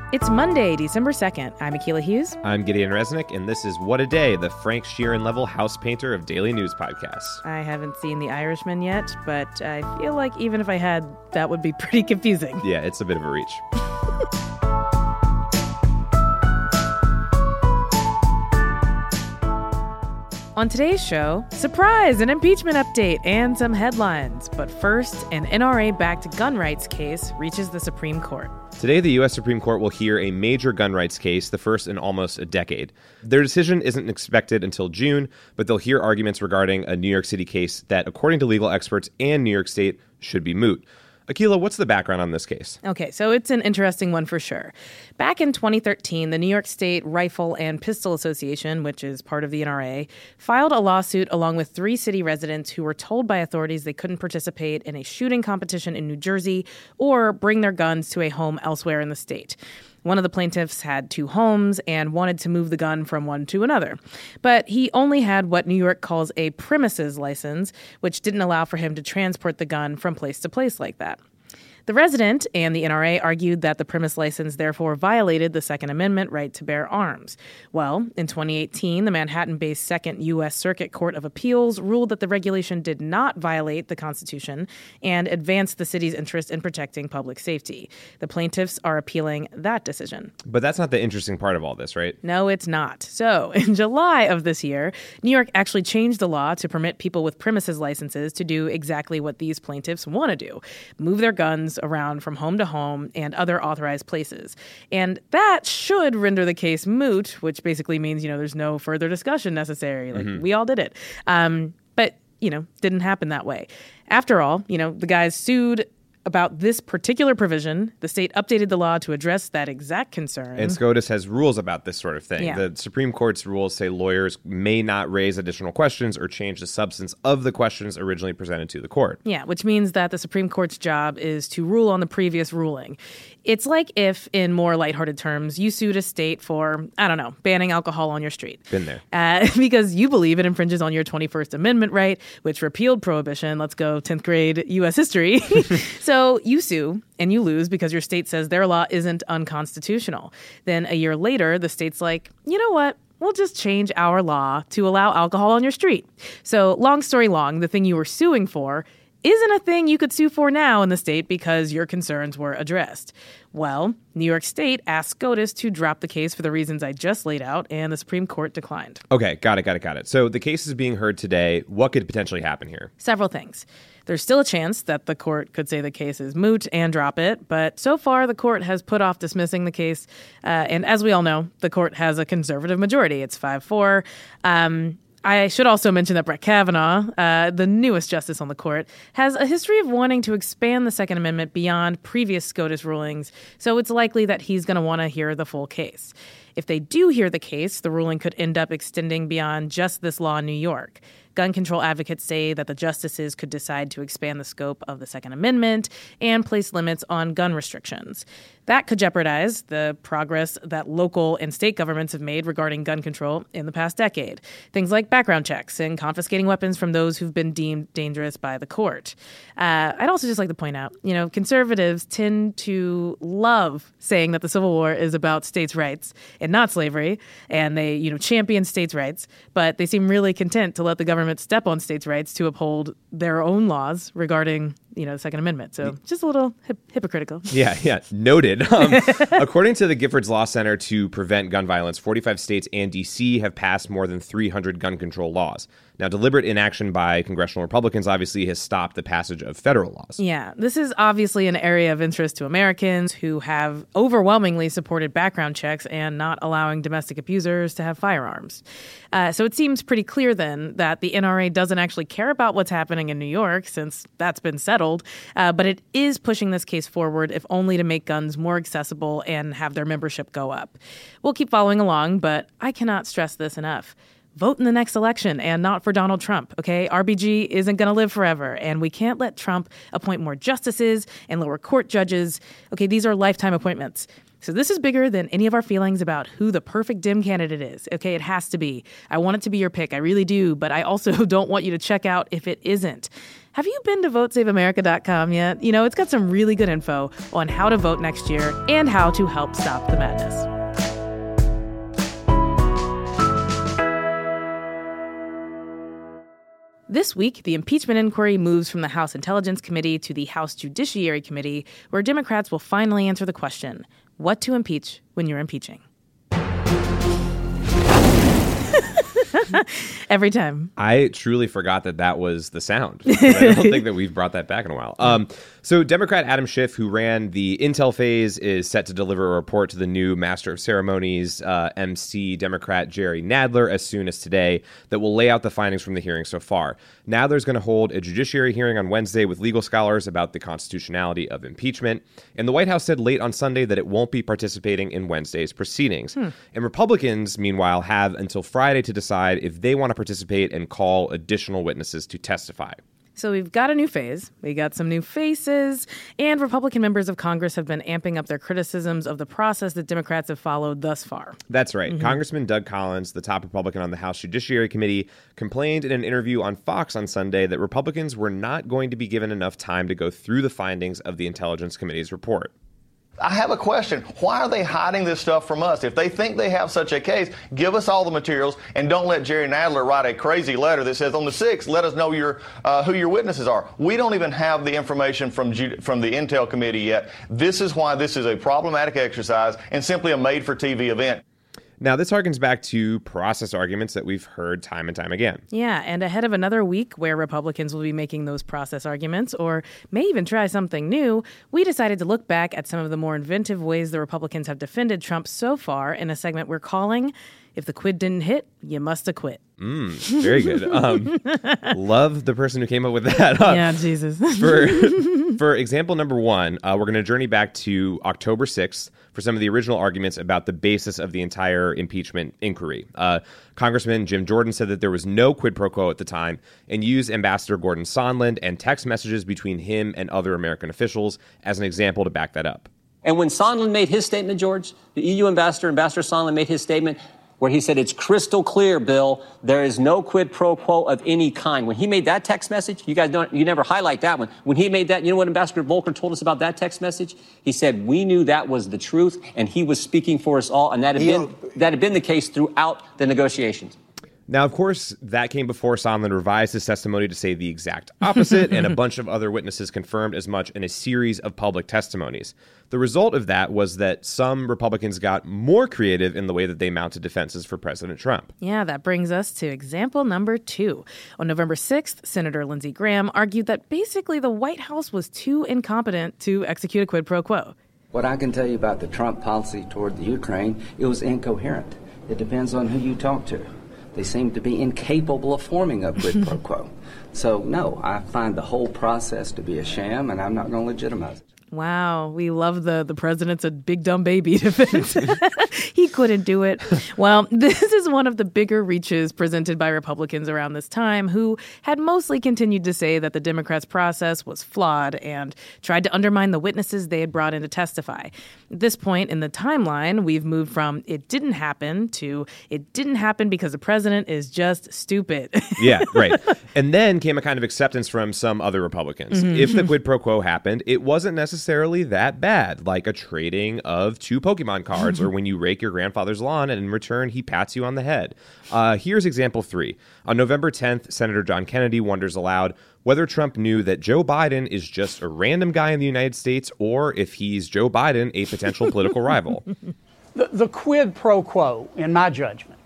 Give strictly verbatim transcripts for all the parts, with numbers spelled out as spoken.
It's Monday, December second. I'm Akilah Hughes. I'm Gideon Resnick, and this is What a Day, the Frank Sheeran-level house painter of daily news podcasts. I haven't seen The Irishman yet, but I feel like even if I had, that would be pretty confusing. Yeah, it's a bit of a reach. On today's show, surprise, an impeachment update, and some headlines. But first, an N R A-backed gun rights case reaches the Supreme Court. Today, the U S Supreme Court will hear a major gun rights case, the first in almost a decade. Their decision isn't expected until June, but they'll hear arguments regarding a New York City case that, according to legal experts and New York State, should be moot. Akilah, what's the background on this case? Okay, so it's an interesting one for sure. Back in twenty thirteen, the New York State Rifle and Pistol Association, which is part of the N R A, filed a lawsuit along with three city residents who were told by authorities they couldn't participate in a shooting competition in New Jersey or bring their guns to a home elsewhere in the state. One of the plaintiffs had two homes and wanted to move the gun from one to another. But he only had what New York calls a premises license, which didn't allow for him to transport the gun from place to place like that. The resident and the N R A argued that the premise license therefore violated the Second Amendment right to bear arms. Well, in twenty eighteen, the Manhattan-based Second U S Circuit Court of Appeals ruled that the regulation did not violate the Constitution and advanced the city's interest in protecting public safety. The plaintiffs are appealing that decision. But that's not the interesting part of all this, right? No, it's not. So, in July of this year, New York actually changed the law to permit people with premises licenses to do exactly what these plaintiffs want to do: move their guns around from home to home and other authorized places. And that should render the case moot, which basically means, you know, there's no further discussion necessary. Like, mm-hmm. we all did it. Um, but, you know, didn't happen that way. After all, you know, the guys sued about this particular provision. The state updated the law to address that exact concern. And SCOTUS has rules about this sort of thing. Yeah. The Supreme Court's rules say lawyers may not raise additional questions or change the substance of the questions originally presented to the court. Yeah, which means that the Supreme Court's job is to rule on the previous ruling. It's like if, in more lighthearted terms, you sued a state for, I don't know, banning alcohol on your street. Been there. Uh, because you believe it infringes on your twenty-first Amendment right, which repealed prohibition. Let's go tenth grade U S history. So you sue and you lose because your state says their law isn't unconstitutional. Then a year later, the state's like, you know what? We'll just change our law to allow alcohol on your street. So long story long, the thing you were suing for isn't a thing you could sue for now in the state because your concerns were addressed. Well, New York State asked SCOTUS to drop the case for the reasons I just laid out, and the Supreme Court declined. Okay, got it, got it, got it. So the case is being heard today. What could potentially happen here? Several things. There's still a chance that the court could say the case is moot and drop it, but so far the court has put off dismissing the case. Uh, and as we all know, the court has a conservative majority. It's five four. Um, I should also mention that Brett Kavanaugh, uh, the newest justice on the court, has a history of wanting to expand the Second Amendment beyond previous SCOTUS rulings, so it's likely that he's going to want to hear the full case. If they do hear the case, the ruling could end up extending beyond just this law in New York. Gun control advocates say that the justices could decide to expand the scope of the Second Amendment and place limits on gun restrictions. That could jeopardize the progress that local and state governments have made regarding gun control in the past decade. Things like background checks and confiscating weapons from those who've been deemed dangerous by the court. Uh, I'd also just like to point out, you know, conservatives tend to love saying that the Civil War is about states' rights and not slavery, and they, you know, champion states' rights, but they seem really content to let the government step on states' rights to uphold their own laws regarding, you know, the Second Amendment. So just a little hip- hypocritical. Yeah, yeah. Noted. Um, according to the Giffords Law Center to Prevent Gun Violence, forty-five states and D C have passed more than three hundred gun control laws. Now, deliberate inaction by congressional Republicans obviously has stopped the passage of federal laws. Yeah, this is obviously an area of interest to Americans who have overwhelmingly supported background checks and not allowing domestic abusers to have firearms. Uh, so it seems pretty clear then that the N R A doesn't actually care about what's happening in New York, since that's been settled, uh, but it is pushing this case forward, if only to make guns more accessible and have their membership go up. We'll keep following along, but I cannot stress this enough. Vote in the next election and not for Donald Trump, okay? R B G isn't going to live forever, and we can't let Trump appoint more justices and lower court judges. Okay, these are lifetime appointments. So this is bigger than any of our feelings about who the perfect Dem candidate is. Okay, it has to be. I want it to be your pick. I really do. But I also don't want you to check out if it isn't. Have you been to vote save america dot com yet? You know, it's got some really good info on how to vote next year and how to help stop the madness. This week, the impeachment inquiry moves from the House Intelligence Committee to the House Judiciary Committee, where Democrats will finally answer the question, what to impeach when you're impeaching. Every time. I truly forgot that that was the sound. I don't think that we've brought that back in a while. Um, so Democrat Adam Schiff, who ran the intel phase, is set to deliver a report to the new Master of Ceremonies, uh, M C Democrat Jerry Nadler, as soon as today, that will lay out the findings from the hearing so far. Nadler's going to hold a judiciary hearing on Wednesday with legal scholars about the constitutionality of impeachment. And the White House said late on Sunday that it won't be participating in Wednesday's proceedings. Hmm. And Republicans, meanwhile, have until Friday to decide if they want to participate and call additional witnesses to testify. So we've got a new phase, we got some new faces, and Republican members of Congress have been amping up their criticisms of the process that Democrats have followed thus far. That's right. Mm-hmm. Congressman Doug Collins, the top Republican on the House Judiciary Committee, complained in an interview on Fox on Sunday that Republicans were not going to be given enough time to go through the findings of the Intelligence Committee's report. I have a question. Why are they hiding this stuff from us? If they think they have such a case, give us all the materials and don't let Jerry Nadler write a crazy letter that says on the sixth, let us know your uh, who your witnesses are. We don't even have the information from from the Intel Committee yet. This is why this is a problematic exercise and simply a made-for-T V event. Now, this harkens back to process arguments that we've heard time and time again. Yeah, and ahead of another week where Republicans will be making those process arguments, or may even try something new, we decided to look back at some of the more inventive ways the Republicans have defended Trump so far in a segment we're calling, If the Quid Didn't Hit, You Musta Quit. Mm, very good. Um, love the person who came up with that. Uh, yeah, Jesus. for, for example number one, uh, we're going to journey back to October sixth for some of the original arguments about the basis of the entire impeachment inquiry. Uh, Congressman Jim Jordan said that there was no quid pro quo at the time and used Ambassador Gordon Sondland and text messages between him and other American officials as an example to back that up. And when Sondland made his statement, George, the E U ambassador, Ambassador Sondland, made his statement where he said, it's crystal clear, Bill, there is no quid pro quo of any kind. When he made that text message, you guys don't, you never highlight that one. When he made that, you know what Ambassador Volker told us about that text message? He said, we knew that was the truth, and he was speaking for us all, and that had been, that had been the case throughout the negotiations. Now, of course, that came before Sondland revised his testimony to say the exact opposite, and a bunch of other witnesses confirmed as much in a series of public testimonies. The result of that was that some Republicans got more creative in the way that they mounted defenses for President Trump. Yeah, that brings us to example number two. On November sixth, Senator Lindsey Graham argued that basically the White House was too incompetent to execute a quid pro quo. What I can tell you about the Trump policy toward the Ukraine, it was incoherent. It depends on who you talk to. They seem to be incapable of forming a quid pro quo. So, no, I find the whole process to be a sham, and I'm not going to legitimize it. Wow, we love the the president's a big dumb baby defense. He couldn't do it. Well, this is one of the bigger reaches presented by Republicans around this time, who had mostly continued to say that the Democrats' process was flawed and tried to undermine the witnesses they had brought in to testify. At this point in the timeline, we've moved from it didn't happen to it didn't happen because the president is just stupid. Yeah, right. And then came a kind of acceptance from some other Republicans. Mm-hmm. If the quid pro quo happened, it wasn't necessarily necessarily that bad, like a trading of two Pokemon cards or when you rake your grandfather's lawn and in return he pats you on the head. Uh, here's example three. On November tenth, Senator John Kennedy wonders aloud whether Trump knew that Joe Biden is just a random guy in the United States or if he's Joe Biden, a potential political rival. The, the quid pro quo, in my judgment,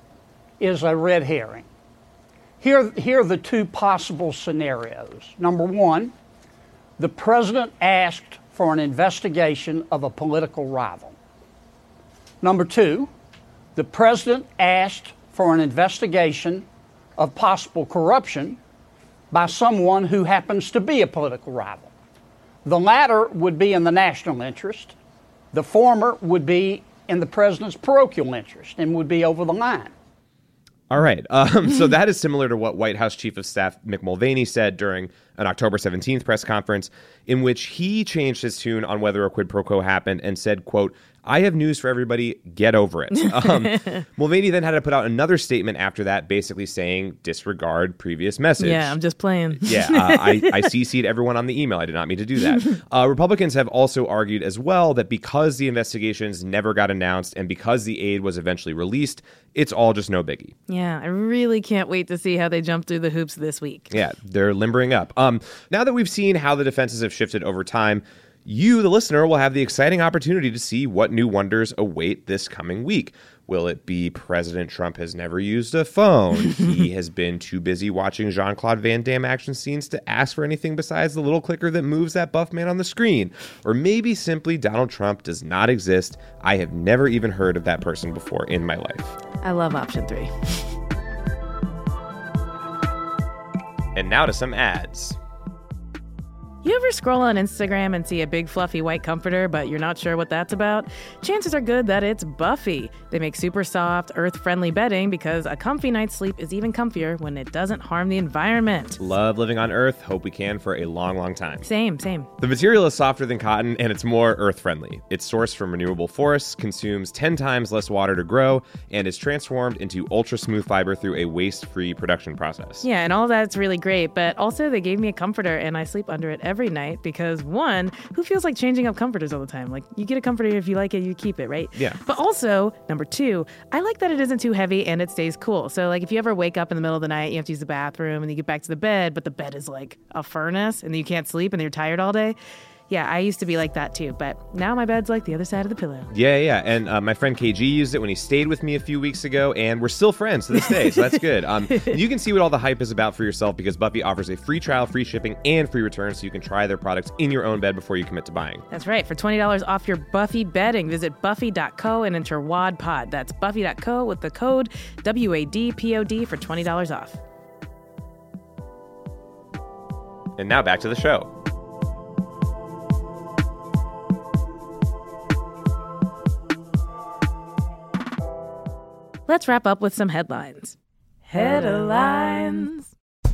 is a red herring. Here, here are the two possible scenarios. Number one, the president asked for an investigation of a political rival. Number two, the president asked for an investigation of possible corruption by someone who happens to be a political rival. The latter would be in the national interest. The former would be in the president's parochial interest and would be over the line. All right. Um, so that is similar to what White House Chief of Staff Mick Mulvaney said during an October seventeenth press conference in which he changed his tune on whether a quid pro quo happened and said, quote, "I have news for everybody. Get over it." Um, Mulvaney then had to put out another statement after that, basically saying disregard previous message. Yeah, I'm just playing. yeah, uh, I, I C C'd everyone on the email. I did not mean to do that. Uh, Republicans have also argued as well that because the investigations never got announced and because the aid was eventually released, it's all just no biggie. Yeah, I really can't wait to see how they jump through the hoops this week. Yeah, they're limbering up. Um, now that we've seen how the defenses have shifted over time, you, the listener, will have the exciting opportunity to see what new wonders await this coming week. Will it be President Trump has never used a phone? He has been too busy watching Jean-Claude Van Damme action scenes to ask for anything besides the little clicker that moves that buff man on the screen. Or maybe simply Donald Trump does not exist. I have never even heard of that person before in my life. I love option three. And now to some ads. You ever scroll on Instagram and see a big fluffy white comforter, but you're not sure what that's about? Chances are good that it's Buffy. They make super soft, earth-friendly bedding because a comfy night's sleep is even comfier when it doesn't harm the environment. Love living on Earth. Hope we can for a long, long time. Same, same. The material is softer than cotton, and it's more earth-friendly. It's sourced from renewable forests, consumes ten times less water to grow, and is transformed into ultra-smooth fiber through a waste-free production process. Yeah, and all that's really great, but also they gave me a comforter, and I sleep under it every night because, one, who feels like changing up comforters all the time? Like, you get a comforter, if you like it, you keep it, right? Yeah. But also, number two, I like that it isn't too heavy and it stays cool. So, like, if you ever wake up in the middle of the night, you have to use the bathroom, and you get back to the bed, but the bed is like a furnace, and you can't sleep, and you're tired all day. Yeah, I used to be like that too, but now my bed's like the other side of the pillow. Yeah, yeah, and uh, my friend K G used it when he stayed with me a few weeks ago, and we're still friends to this day, so that's good. Um, you can see what all the hype is about for yourself because Buffy offers a free trial, free shipping, and free returns, so you can try their products in your own bed before you commit to buying. That's right. For twenty dollars off your Buffy bedding, visit buffy dot co and enter WADPOD. That's buffy dot co with the code W A D P O D for twenty dollars off. And now back to the show. Let's wrap up with some headlines. Headlines.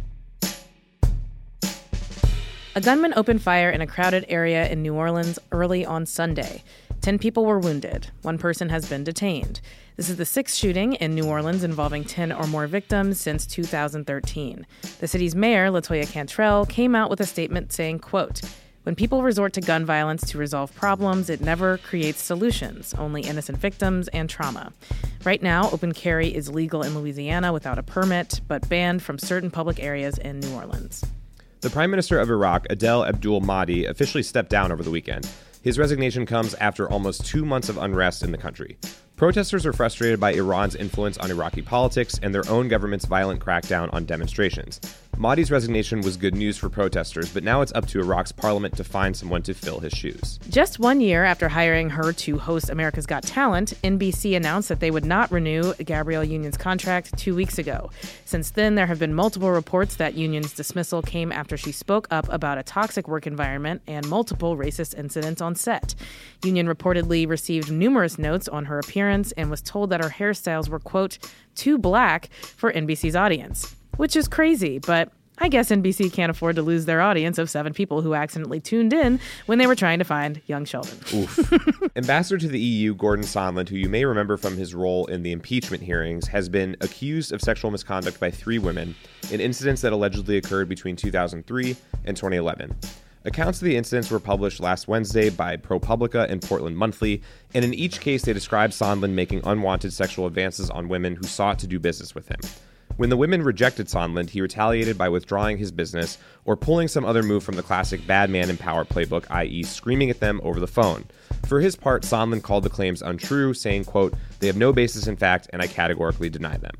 A gunman opened fire in a crowded area in New Orleans early on Sunday. Ten people were wounded. One person has been detained. This is the sixth shooting in New Orleans involving ten or more victims since two thousand thirteen. The city's mayor, LaToya Cantrell, came out with a statement saying, quote, "When people resort to gun violence to resolve problems, it never creates solutions, only innocent victims and trauma. Right now, open carry is legal in Louisiana without a permit, but banned from certain public areas in New Orleans." The Prime Minister of Iraq, Adel Abdul Mahdi, officially stepped down over the weekend. His resignation comes after almost two months of unrest in the country. Protesters are frustrated by Iran's influence on Iraqi politics and their own government's violent crackdown on demonstrations. Mahdi's resignation was good news for protesters, but now it's up to Iraq's parliament to find someone to fill his shoes. Just one year after hiring her to host America's Got Talent, N B C announced that they would not renew Gabrielle Union's contract two weeks ago. Since then, there have been multiple reports that Union's dismissal came after she spoke up about a toxic work environment and multiple racist incidents on set. Union reportedly received numerous notes on her appearance and was told that her hairstyles were, quote, too black for N B C's audience. Which is crazy, but I guess N B C can't afford to lose their audience of seven people who accidentally tuned in when they were trying to find young Sheldon. Oof. Ambassador to the E U, Gordon Sondland, who you may remember from his role in the impeachment hearings, has been accused of sexual misconduct by three women in incidents that allegedly occurred between two thousand three and twenty eleven. Accounts of the incidents were published last Wednesday by ProPublica and Portland Monthly, and in each case they described Sondland making unwanted sexual advances on women who sought to do business with him. When the women rejected Sondland, he retaliated by withdrawing his business or pulling some other move from the classic bad man in power playbook, that is screaming at them over the phone. For his part, Sondland called the claims untrue, saying, quote, "They have no basis in fact, and I categorically deny them."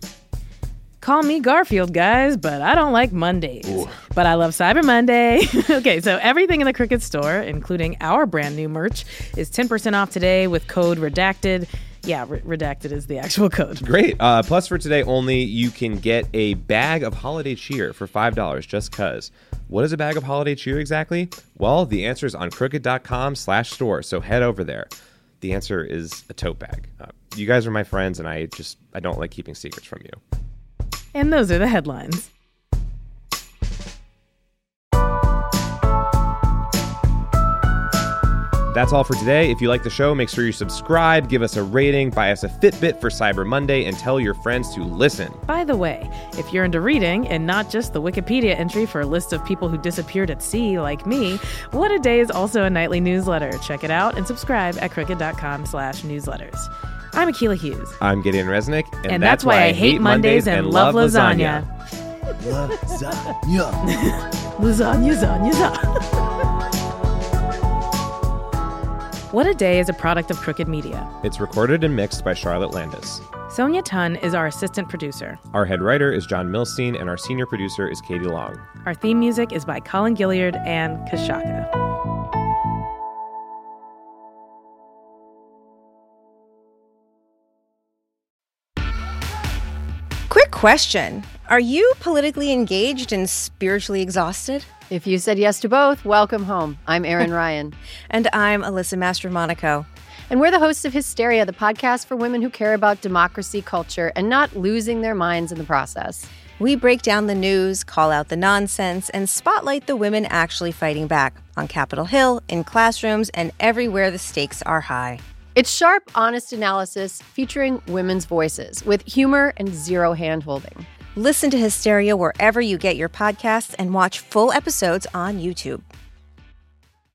Call me Garfield, guys, but I don't like Mondays. Ooh. But I love Cyber Monday. Okay, so everything in the Cricket store, including our brand new merch, is ten percent off today with code REDACTED. Yeah, re- redacted is the actual code. Great. Uh, plus, for today only, you can get a bag of holiday cheer for five dollars just cuz. What is a bag of holiday cheer exactly? Well, the answer is on crooked.com slash store, so head over there. The answer is a tote bag. Uh, you guys are my friends, and I just, I don't like keeping secrets from you. And those are the headlines. That's all for today. If you like the show, make sure you subscribe, give us a rating, buy us a Fitbit for Cyber Monday, and tell your friends to listen. By the way, if you're into reading and not just the Wikipedia entry for a list of people who disappeared at sea like me, What a Day is also a nightly newsletter. Check it out and subscribe at crooked.com slash newsletters. I'm Akilah Hughes. I'm Gideon Resnick. And, and that's, that's why I hate Mondays and, and love lasagna. Lasagna. Lasagna, lasagna, lasagna. What a Day is a product of Crooked Media. It's recorded and mixed by Charlotte Landis. Sonia Tun is our assistant producer. Our head writer is John Milstein, and our senior producer is Katie Long. Our theme music is by Colin Gilliard and Kashaka. Quick question. Are you politically engaged and spiritually exhausted? If you said yes to both, welcome home. I'm Erin Ryan. And I'm Alyssa Mastromonaco. And we're the hosts of Hysteria, the podcast for women who care about democracy, culture, and not losing their minds in the process. We break down the news, call out the nonsense, and spotlight the women actually fighting back on Capitol Hill, in classrooms, and everywhere the stakes are high. It's sharp, honest analysis featuring women's voices with humor and zero hand-holding. Listen to Hysteria wherever you get your podcasts and watch full episodes on YouTube.